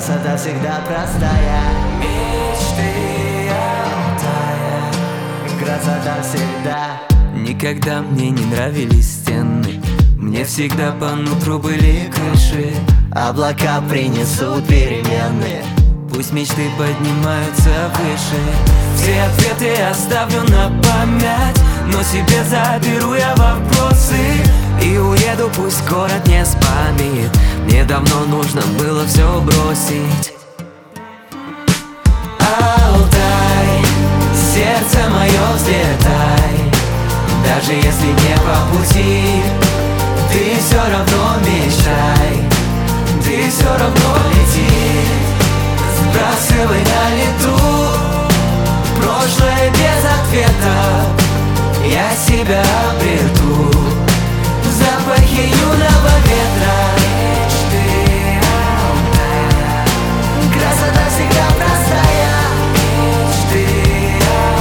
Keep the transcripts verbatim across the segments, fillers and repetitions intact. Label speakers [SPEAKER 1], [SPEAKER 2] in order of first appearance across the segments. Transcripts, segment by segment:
[SPEAKER 1] красота всегда простая.
[SPEAKER 2] Мечты Алтая,
[SPEAKER 1] Красота всегда.
[SPEAKER 2] никогда мне не нравились стены, мне всегда по нутру были крыши.
[SPEAKER 1] Облака принесут перемены,
[SPEAKER 2] Пусть мечты поднимаются выше. Все ответы оставлю на память, но себе заберу я вопросы и уеду, пусть город не спамит. Мне давно нужно было все бросить. Алтай, сердце мое, взлетай, даже если не по пути, ты все равно мечтай, ты все равно лети. Сбрасывай на лету прошлое без ответа, я себя обрету в запахе юного ветра. Мечты Алтая,
[SPEAKER 1] красота всегда простая.
[SPEAKER 2] мечты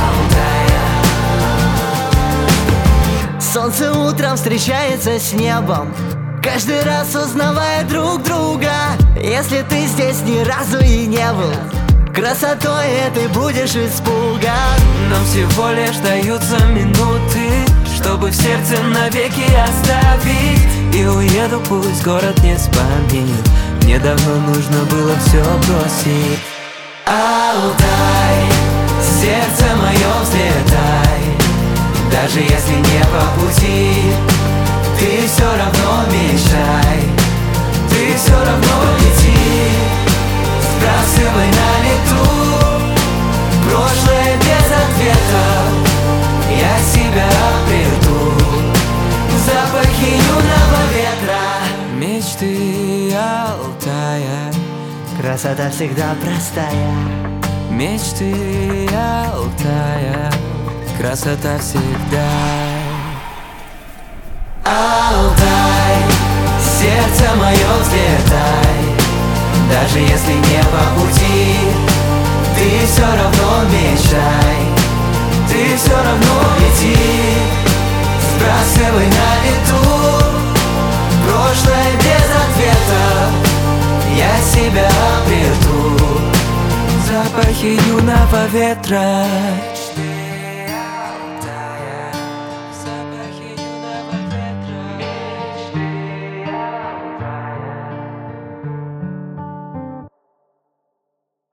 [SPEAKER 2] Алтая.
[SPEAKER 1] Солнце утром встречается с небом, каждый раз узнавая друг друга. Если ты здесь ни разу и не был, красотой этой будешь испуган.
[SPEAKER 2] Нам всего лишь даются минуты, чтобы в сердце навеки оставить. И уеду, пусть город не спамит, мне давно нужно было все бросить. Алтай, сердце мое, взлетай, даже если не по пути, ты все равно мечтай, ты все равно лети. Сбрасывай на лету прошлое без ответа, я себя обрету в запахе юного ветра. Мечты Алтая,
[SPEAKER 1] Красота всегда простая.
[SPEAKER 2] мечты Алтая, красота всегда. Алтай, сердце мое, взлетай, даже если не по пути, ты все равно мечтай, ты все равно лети. Сбрасывай на лету прошлое без ответа, я себя обрету в запахе юного ветра.